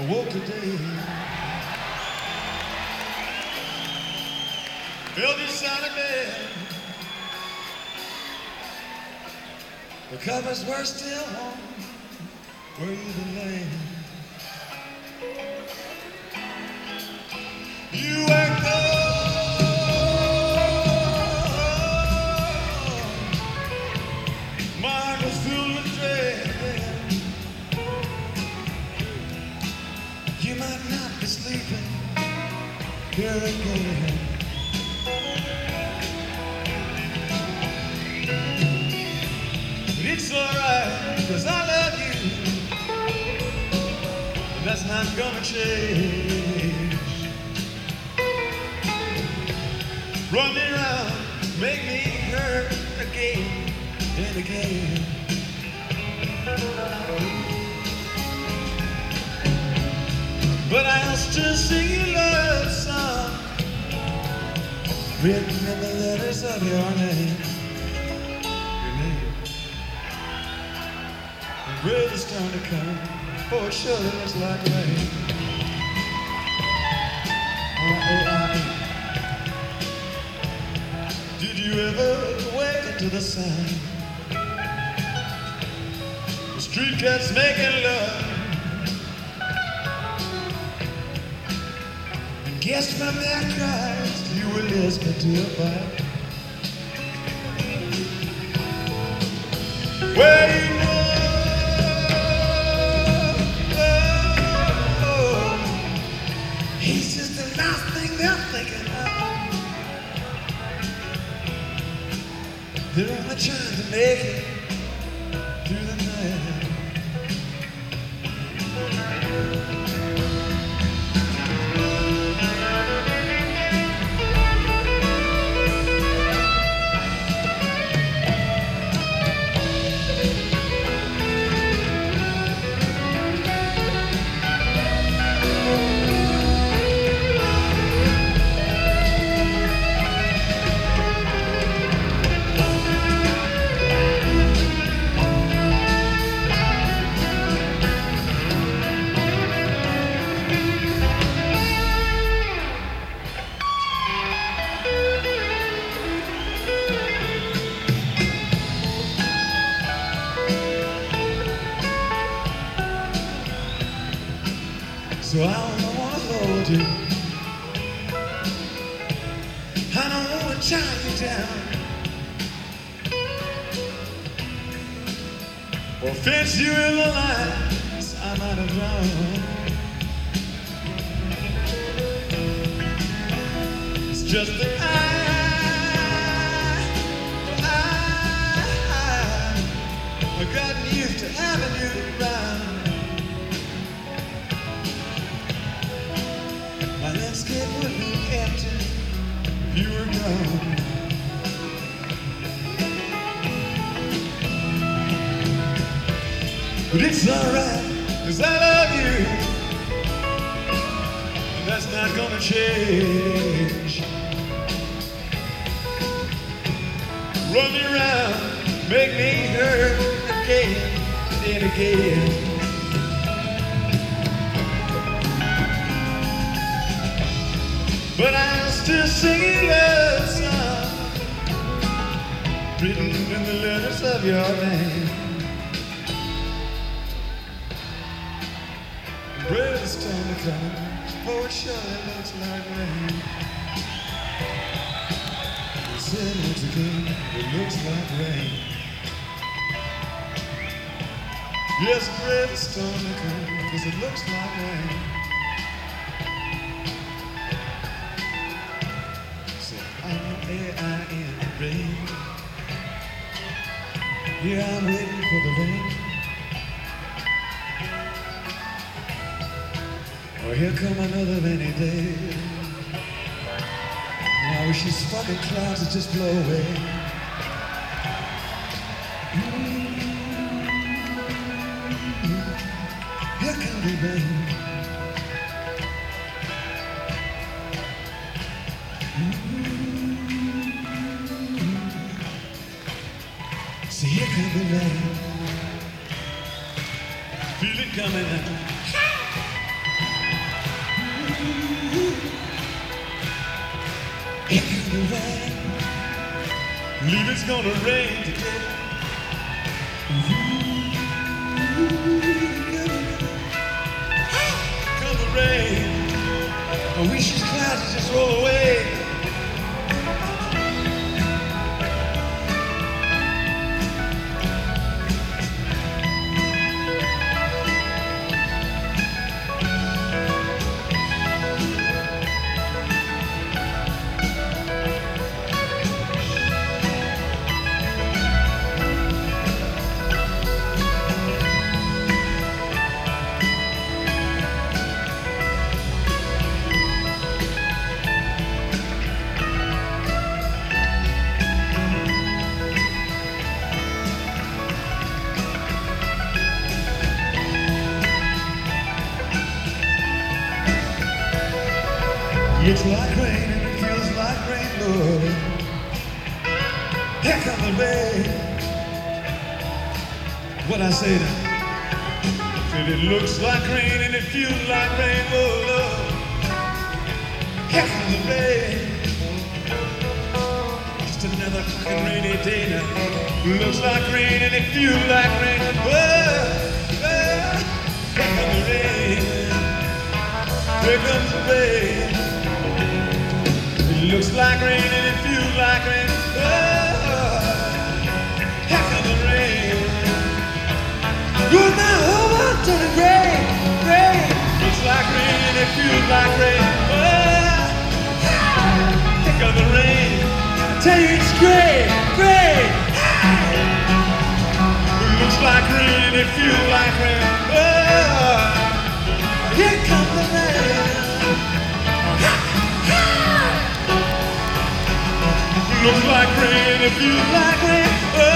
I woke today, felt this sound of bed. The covers were still on where you lay. You were gone. My heart was filled with dread. You might not be sleeping here again. But it's alright, 'cause I love you. And that's not gonna change. Run me around, make me hurt again and again. But I'll still sing you love song, written in the letters of your name. Your name. And weather's starting to come, for it surely looks like rain. Did you ever wake to the sound? The street cats making love. Guess from their cries you were listening to a fight. Well, you know, he's just the last thing they're thinking of. They're only trying to make it through the night. So I don't wanna hold you, I don't wanna tie you down, or fence you in the lines I might have drawn. It's just that I've gotten used to having you around. My landscape would be empty if you were gone. But it's alright, 'cause I love you, and that's not gonna change. Run me around, make me hurt again and again. But I'll still sing you love song, written in the letters of your name. Weather's starting to come, for it surely looks like rain. I said once again, it looks like rain. Yes, the weather's starting to come, 'cause it looks like rain. R-A-I-N, rain. Yeah, I'm waiting for the rain. Oh, here come another rainy day. And I wish these fucking clouds would just blow away. Here come the rain. See, here comes the rain. Feel it coming out. Here comes the rain. Believe it's gonna rain today. Come the rain. I wish these clouds would just roll away. Looks like rain and it feels like rain, Lord. Here comes the rain. What I say now? Said it looks like rain and it feels like rain, Lord. Here comes the rain. Just another fucking rainy day now. Looks like rain and it feels like rain. Whoa, whoa. Here comes the rain. Here comes the rain. It looks like rain and it feels like rain. Oh, here comes the rain. Good now, over to the rain, rain. Looks like rain and it feels like rain. Oh, here comes the rain. I tell you it's great, great. It looks like rain and it feels like rain. Oh, here comes the rain. Looks like rain, it feels like rain. Oh.